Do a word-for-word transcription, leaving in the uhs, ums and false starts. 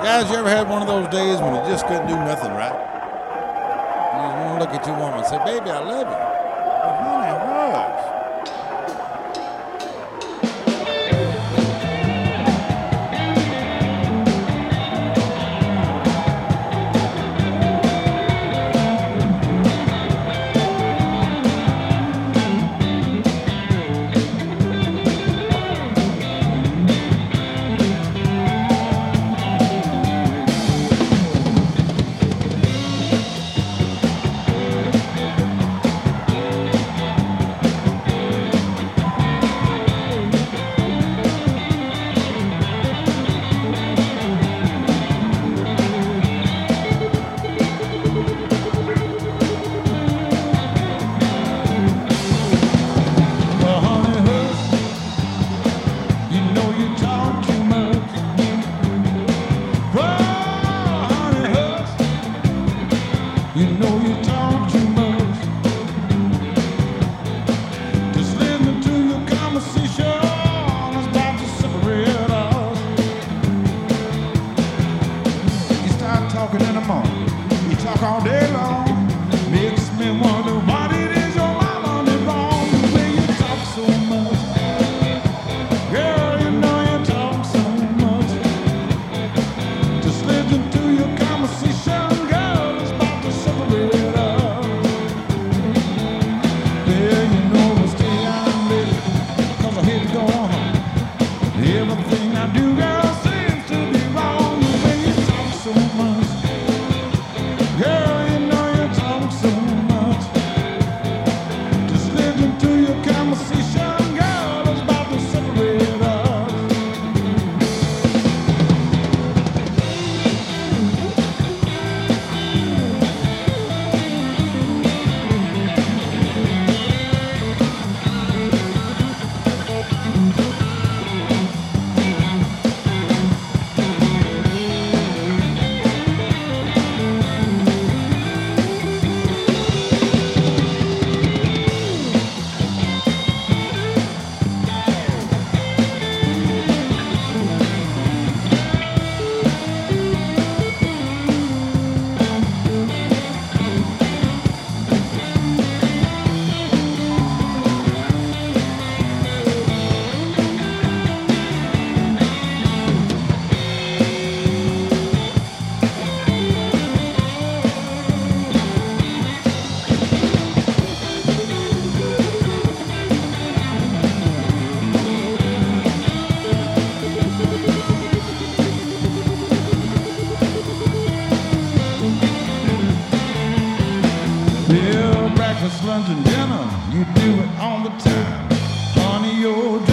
Guys, you ever had one of those days when you just couldn't do nothing right? You just want to look at your woman and say, baby, I love you. But honey, hush. You know you talk too much. Just listening to your conversation is about to separate us. You start talking in the morning, you talk all day long. Makes me wonder what it is your mama did wrong. The way you talk so much, girl, you know you talk so much. Just listening to your conversation. Everything I do, girl, seems to be wrong. The way you talk so much, girl, you know you talk so much. Just listening to your conversation, girl, is about to separate us. Breakfast, lunch, and dinner, you do it all the time. Honey, you're